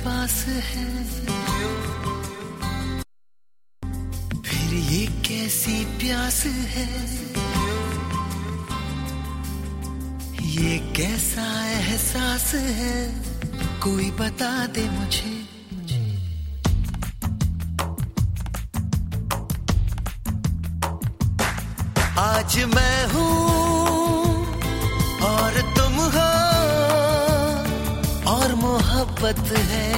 पास है, फिर ये कैसी प्यास है, ये कैसा एहसास है, कोई बता दे मुझे। आज मैं हूँ और तुम हो और मोहब्बत है,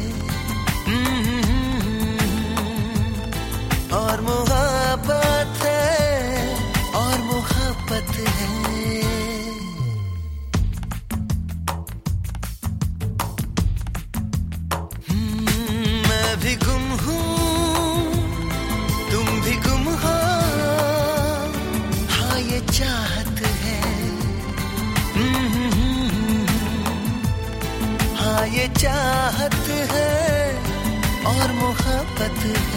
और मोहब्बत है, और मोहब्बत है। मैं भी गुम हूँ, तुम भी गुम हो, हाँ ये चाहत है, हाँ ये चाहत है और मोहब्बत है।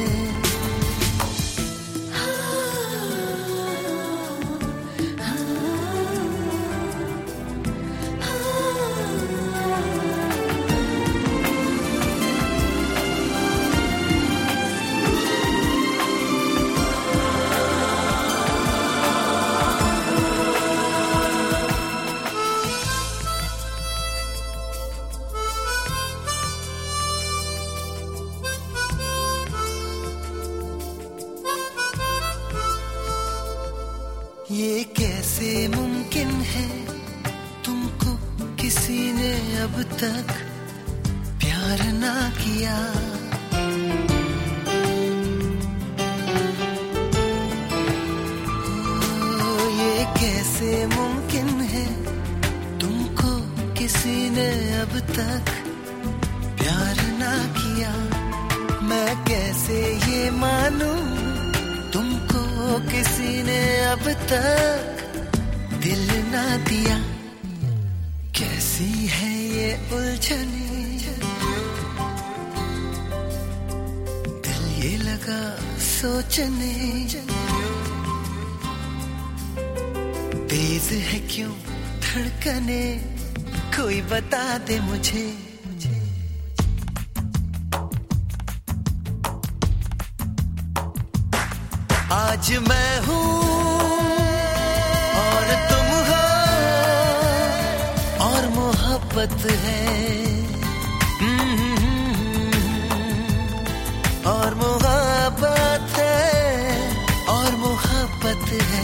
ये कैसे मुमकिन है, तुमको किसी ने अब तक प्यार ना किया। ओ, ये कैसे मुमकिन है, तुमको किसी ने अब तक प्यार ना किया। मैं कैसे ये मानूं, तुमको किसी ने अब तक दिल ना दिया। कैसी है ये उलझने, दिल ये लगा सोचने, तेज है क्यों धड़कने, कोई बता दे मुझे। आज मैं हूँ और तुम हो और मोहब्बत है, और मोहब्बत है, और मोहब्बत है।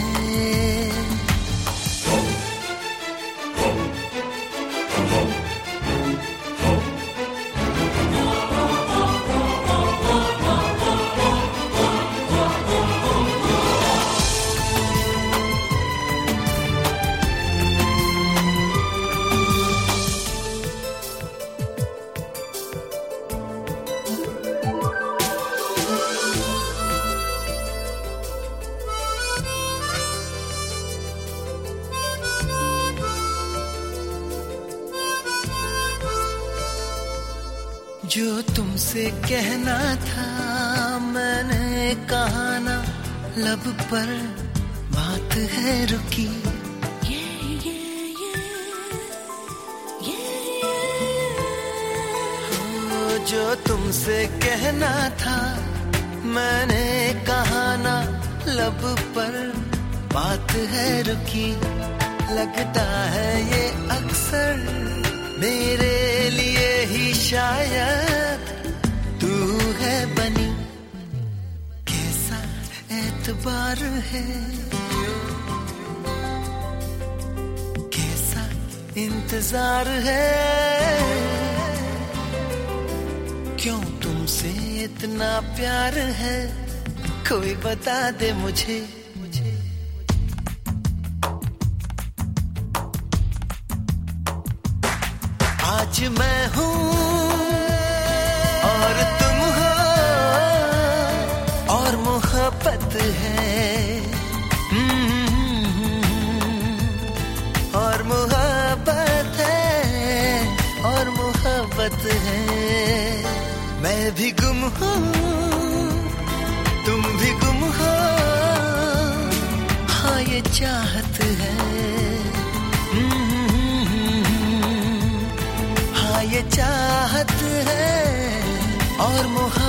जो तुमसे कहना था मैंने कहा ना, लब पर बात है रुकी। जो तुमसे कहना था मैंने कहा ना, लब पर बात है रुकी। लगता है ये अक्सर मेरे लिए ही शायद तू है बनी। कैसा एतबार है, कैसा इंतजार है, क्यों तुमसे इतना प्यार है, कोई बता दे मुझे। आज मैं हूँ और तुम हो और मोहब्बत है, और मोहब्बत है, और मोहब्बत है। मैं भी गुम हूँ, तुम भी गुम हो, हाँ ये चाहत है, हाँ ये चाहत और मोहब्बत